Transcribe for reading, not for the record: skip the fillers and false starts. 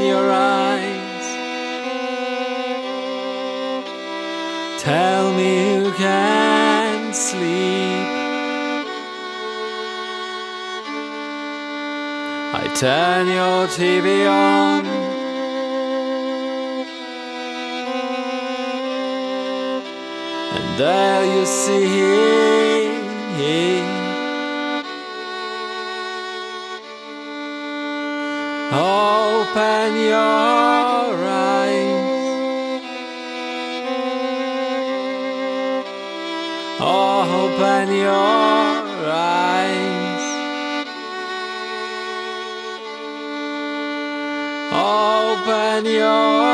your eyes. Tell me you can't sleep. I turn your TV on, and there you see open your eyes. Open your eyes. Open your